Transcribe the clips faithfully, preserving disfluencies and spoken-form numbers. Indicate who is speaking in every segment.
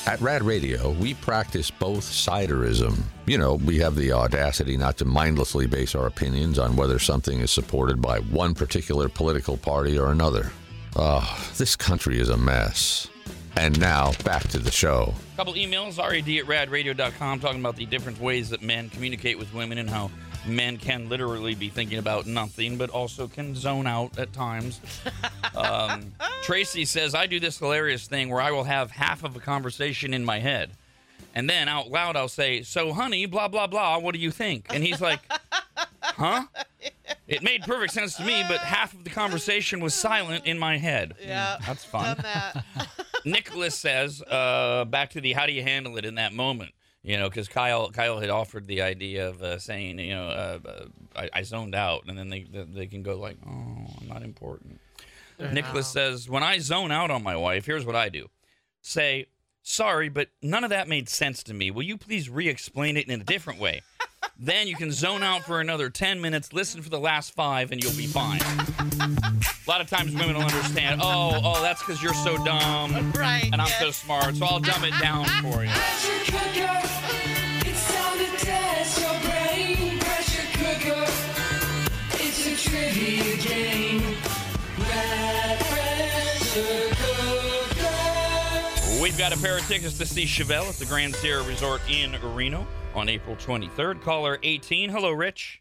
Speaker 1: At Rad Radio, we practice both siderism. You know, we have the audacity not to mindlessly base our opinions on whether something is supported by one particular political party or another. Oh, this country is a mess. And now, back to the show.
Speaker 2: A couple emails, R A D at rad radio dot com, talking about the different ways that men communicate with women and how men can literally be thinking about nothing, but also can zone out at times. Um, Tracy says, I do this hilarious thing where I will have half of a conversation in my head, and then out loud I'll say, so honey, blah, blah, blah, what do you think? And he's like, huh? It made perfect sense to me, but half of the conversation was silent in my head.
Speaker 3: Yeah.
Speaker 2: Mm, that's fun.
Speaker 3: Done that.
Speaker 2: Nicholas says, uh, back to the how do you handle it in that moment? You know, because Kyle Kyle had offered the idea of uh, saying, you know, uh, uh, I, I zoned out, and then they they can go like, oh, I'm not important.
Speaker 3: Wow.
Speaker 2: Nicholas says, when I zone out on my wife, here's what I do. Say, sorry, but none of that made sense to me. Will you please re-explain it in a different way? Then you can zone out for another ten minutes, listen for the last five, and you'll be fine. A lot of times women will understand, oh, oh, that's because you're so dumb,
Speaker 3: Right,
Speaker 2: and I'm
Speaker 3: yes.
Speaker 2: so smart, so I'll dumb it down for you.
Speaker 4: Pressure cooker, it's time to test your brain. Pressure cooker, it's a trivia game. Red pressure cooker.
Speaker 2: We've got a pair of tickets to see Chevelle at the Grand Sierra Resort in Reno on April twenty-third. Caller eighteen. Hello, Rich.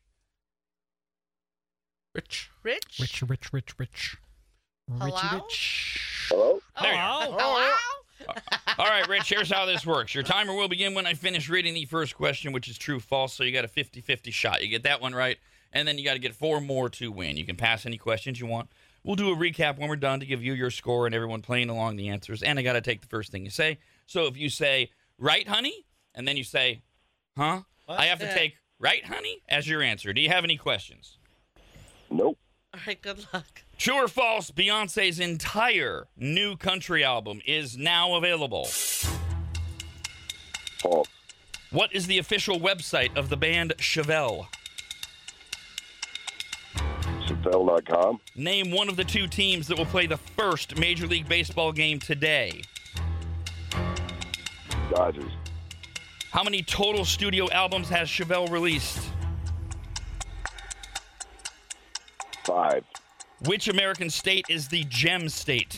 Speaker 5: Rich.
Speaker 3: Rich?
Speaker 5: Rich, rich, rich, rich.
Speaker 3: Hello?
Speaker 5: Richie Rich.
Speaker 6: Hello?
Speaker 2: There you are.
Speaker 3: Hello?
Speaker 2: All right, Rich, here's how this works. Your timer will begin when I finish reading the first question, which is true, false, so you got a fifty-fifty shot. You get that one right, and then you got to get four more to win. You can pass any questions you want. We'll do a recap when we're done to give you your score and everyone playing along the answers, and I got to take the first thing you say. So if you say, right, honey, and then you say, huh,
Speaker 3: What?
Speaker 2: I have to take right, honey, as your answer. Do you have any questions?
Speaker 6: Nope.
Speaker 3: All right, good luck.
Speaker 2: True or false, Beyonce's entire new country album is now available.
Speaker 6: False.
Speaker 2: What is the official website of the band Chevelle?
Speaker 6: Chevelle dot com.
Speaker 2: Name one of the two teams that will play the first Major League Baseball game today.
Speaker 6: Dodgers.
Speaker 2: How many total studio albums has Chevelle released?
Speaker 6: Five.
Speaker 2: Which American state is the Gem State?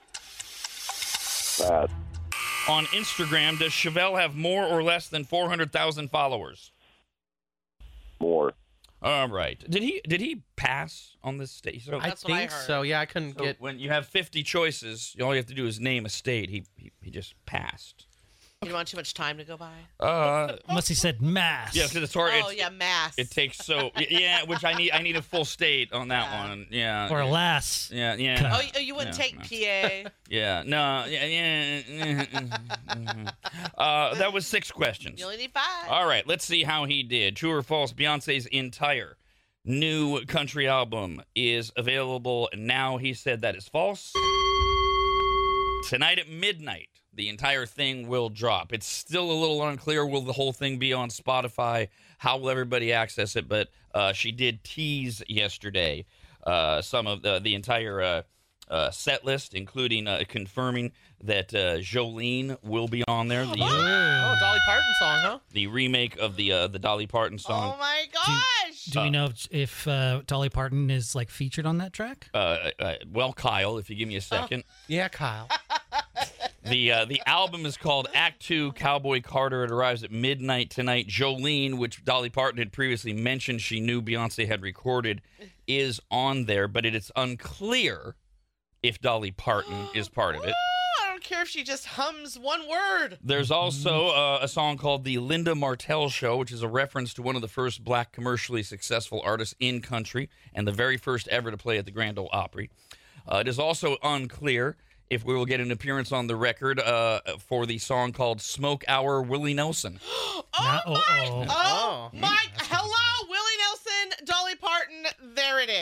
Speaker 6: Pass.
Speaker 2: On Instagram, does Chevelle have more or less than four hundred thousand followers?
Speaker 6: More.
Speaker 2: All right. Did he did he pass on this state? So,
Speaker 5: I
Speaker 3: That's what I
Speaker 5: think
Speaker 3: heard.
Speaker 5: so. Yeah, I couldn't
Speaker 2: so
Speaker 5: get.
Speaker 2: when you have fifty choices, all you have to do is name a state. He he, he just passed.
Speaker 3: You don't want too much time to go by?
Speaker 2: Uh,
Speaker 5: Unless he said mass.
Speaker 2: yeah, because it's hard.
Speaker 3: Oh,
Speaker 2: it's,
Speaker 3: yeah, mass.
Speaker 2: It takes so yeah, which I need. I need a full state on that
Speaker 3: Yeah.
Speaker 2: one. Yeah.
Speaker 5: Or alas.
Speaker 2: Yeah, yeah.
Speaker 3: Oh, you- you wouldn't
Speaker 2: Yeah,
Speaker 3: take
Speaker 2: no.
Speaker 3: P A.
Speaker 2: Yeah, no, yeah, yeah. mhm. uh, that was six questions.
Speaker 3: You only need five.
Speaker 2: All right, let's see how he did. True or false? Beyonce's entire new country album is available now. He said that is false. Tonight at midnight, the entire thing will drop. It's still a little unclear. Will the whole thing be on Spotify? How will everybody access it? But uh, she did tease yesterday uh, some of the, the entire uh, uh, set list, including uh, confirming that uh, Jolene will be on there. The,
Speaker 3: Oh, Dolly Parton song, huh?
Speaker 2: the remake of the uh, the Dolly Parton song.
Speaker 3: Oh, my gosh.
Speaker 5: Do we know if, if uh, Dolly Parton is like featured on that track?
Speaker 2: Uh, uh, well, Kyle, if you give me a second.
Speaker 5: Yeah, Kyle.
Speaker 2: The uh, the album is called Act Two, Cowboy Carter. It arrives at midnight tonight. Jolene, which Dolly Parton had previously mentioned she knew Beyonce had recorded, is on there, but it is unclear if Dolly Parton is part of it.
Speaker 3: I don't care if she just hums one word.
Speaker 2: There's also uh, a song called The Linda Martell Show, which is a reference to one of the first black commercially successful artists in country and the very first ever to play at the Grand Ole Opry. Uh, it is also unclear if we will get an appearance on the record uh, for the song called Smoke Hour Willie Nelson.
Speaker 3: Oh,
Speaker 5: Now-
Speaker 3: my.
Speaker 5: uh-oh.
Speaker 3: Oh,
Speaker 5: Oh.
Speaker 3: my. Hello, Willie Nelson, Dolly Parton. There it is.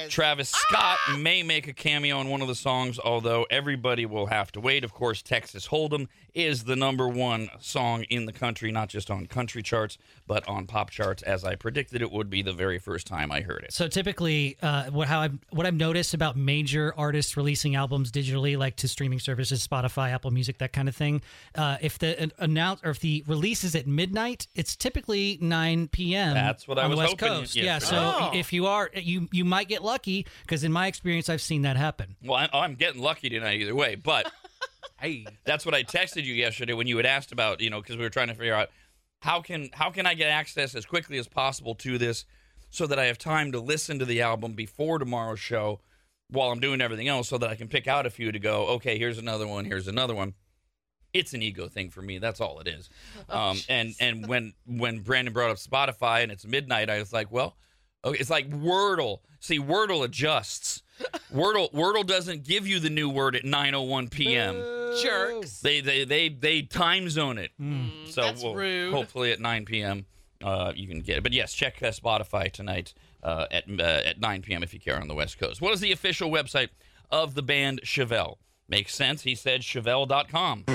Speaker 3: is.
Speaker 2: Travis Scott may make a cameo on one of the songs, although everybody will have to wait. Of course, Texas Hold'em is the number one song in the country, not just on country charts, but on pop charts, as I predicted it would be the very first time I heard it.
Speaker 5: So typically, uh, what how I've, what I've noticed about major artists releasing albums digitally, like to streaming services, Spotify, Apple Music, that kind of thing, uh, if the an announce or if the release is at midnight, it's typically nine p.m.
Speaker 2: That's what I
Speaker 5: on
Speaker 2: was
Speaker 5: the West
Speaker 2: hoping
Speaker 5: Coast.
Speaker 2: yesterday.
Speaker 5: Yeah, so
Speaker 3: Oh.
Speaker 5: if you are, you you might get lucky because in my experience, I've seen that happen.
Speaker 2: Well, I- I'm getting lucky tonight either way, but
Speaker 7: Hey.
Speaker 2: that's what I texted you yesterday when you had asked about, you know, because we were trying to figure out how can how can I get access as quickly as possible to this so that I have time to listen to the album before tomorrow's show while I'm doing everything else so that I can pick out a few to go, okay, here's another one, here's another one. It's an ego thing for me. That's all it is. Um, and and when when Brandon brought up Spotify and it's midnight, I was like, well, okay, it's like Wordle. See, Wordle adjusts. Wordle Wordle doesn't give you the new word at nine oh one p.m.
Speaker 3: Jerks.
Speaker 2: They they they they time zone it. So
Speaker 3: that's
Speaker 2: we'll-
Speaker 3: rude.
Speaker 2: hopefully at nine p.m. Uh, you can get it. But yes, check uh, Spotify tonight uh, at uh, at nine p.m. if you care on the West Coast. What is the official website of the band Chevelle? Makes sense. He said Chevelle dot com.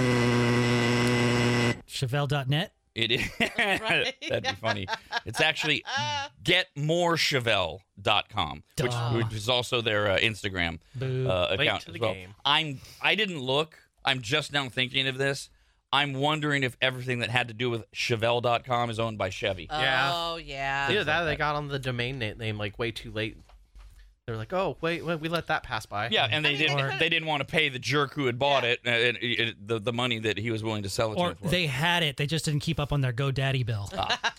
Speaker 5: Chevelle dot net.
Speaker 2: It is.
Speaker 3: Right.
Speaker 2: That'd be funny. It's actually get more chevelle dot com, which,
Speaker 5: Duh.
Speaker 2: which is also their uh, Instagram
Speaker 5: Boo.
Speaker 2: uh,
Speaker 7: Late
Speaker 2: account
Speaker 7: to
Speaker 2: as
Speaker 7: the
Speaker 2: well.
Speaker 7: game.
Speaker 2: I'm. I didn't look. I'm just now thinking of this. I'm wondering if everything that had to do with chevelle dot com is owned by Chevy.
Speaker 7: Yeah.
Speaker 3: Oh, yeah.
Speaker 7: Either that or they got on the domain na- name like way too late. They were like, oh, wait, wait, we let that pass by.
Speaker 2: Yeah, and they
Speaker 3: mean,
Speaker 2: didn't.
Speaker 3: they could've-
Speaker 2: They didn't want to pay the jerk who had bought
Speaker 3: Yeah.
Speaker 2: it, uh, and, it- the the money that he was willing to sell it
Speaker 5: Or
Speaker 2: to. For.
Speaker 5: they had it, they just didn't keep up on their GoDaddy bill.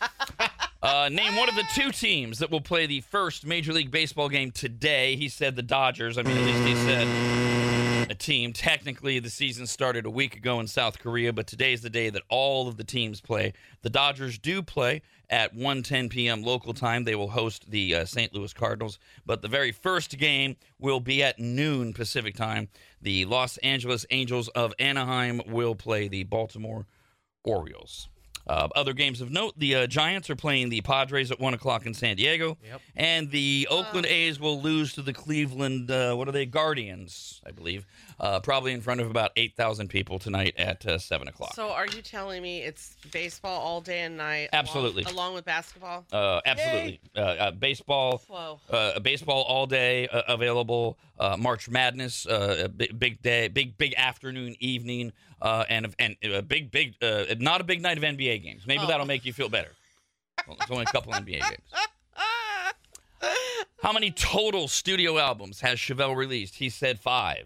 Speaker 2: Uh, name one of the two teams that will play the first Major League Baseball game today. He said the Dodgers. I mean, at least he said a team. Technically, the season started a week ago in South Korea, but today's the day that all of the teams play. The Dodgers do play at one ten p.m. local time. They will host the uh, Saint Louis Cardinals, but the very first game will be at noon Pacific time. The Los Angeles Angels of Anaheim will play the Baltimore Orioles. Uh, other games of note, the uh, Giants are playing the Padres at one o'clock in San Diego.
Speaker 7: Yep.
Speaker 2: And the Oakland A's will lose to the Cleveland, uh, what are they, Guardians, I believe, uh, probably in front of about eight thousand people tonight at uh, seven o'clock.
Speaker 3: So are you telling me it's baseball all day and night?
Speaker 2: Absolutely.
Speaker 3: Along, along with basketball?
Speaker 2: Uh, absolutely. Uh, uh, baseball,
Speaker 3: Whoa.
Speaker 2: uh, baseball all day uh, available. Uh, March Madness, uh, a big, big day, big, big afternoon, evening, uh, and and a big, big, uh, not a big night of N B A games. Maybe
Speaker 3: Oh.
Speaker 2: that'll make you feel better. Well, it's only a couple N B A games. How many total studio albums has Chevelle released? He said five.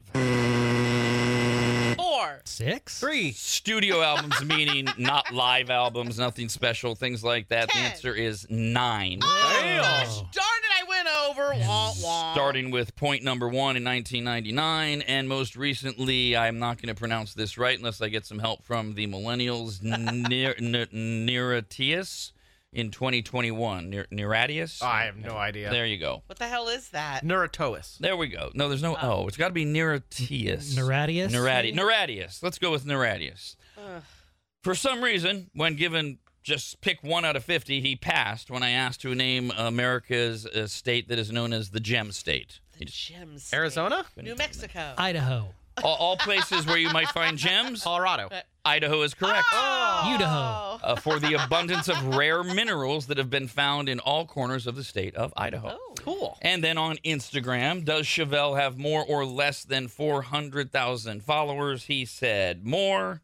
Speaker 3: Four.
Speaker 5: Six?
Speaker 7: Three.
Speaker 2: Studio albums meaning not live albums, nothing special, things like that. The
Speaker 3: Ten.
Speaker 2: answer is nine.
Speaker 3: Oh, gosh, darn it, I went over. Wah, wah.
Speaker 2: Starting with point number one in nineteen ninety-nine, and most recently, I'm not going to pronounce this right unless I get some help from the millennials, Nir- N- Neratius in twenty twenty-one. Nir- Neratius?
Speaker 7: I have no idea.
Speaker 2: There you go.
Speaker 3: What the hell is that?
Speaker 7: Neuratois.
Speaker 2: There we go. No, there's no oh. It's got to be Neratius.
Speaker 5: Neratius?
Speaker 2: Nerati- Neratius. Let's go with Neratius.
Speaker 3: Ugh.
Speaker 2: For some reason, when given just pick one out of fifty, he passed when I asked to name America's uh, state that is known as the Gem State.
Speaker 3: The gems.
Speaker 7: Arizona?
Speaker 3: New Mexico.
Speaker 5: Idaho.
Speaker 2: all, all places where you might find gems.
Speaker 7: Colorado.
Speaker 2: Idaho is correct.
Speaker 5: Idaho.
Speaker 2: Uh, for the abundance of rare minerals that have been found in all corners of the state of Idaho.
Speaker 3: Oh.
Speaker 7: Cool.
Speaker 2: And then on Instagram, does Chevelle have more or less than four hundred thousand followers? He said more.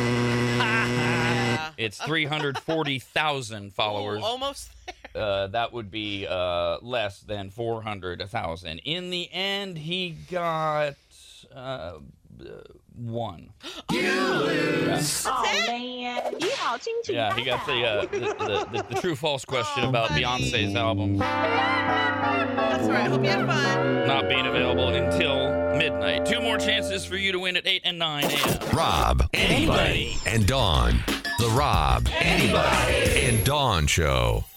Speaker 3: Yeah.
Speaker 2: It's three hundred forty thousand followers.
Speaker 3: Ooh, almost there.
Speaker 2: Uh, that would be uh, less than four hundred thousand. In the end, he got uh, one. Yeah, he got the, uh, the, the, the, the true-false question
Speaker 3: Oh,
Speaker 2: about
Speaker 3: buddy.
Speaker 2: Beyonce's album
Speaker 3: That's all right. Hope you had fun.
Speaker 2: not being available until midnight. Two more chances for you to win at eight and nine a.m.
Speaker 1: Rob, anybody, and Dawn. The Rob, anybody, and Dawn Show.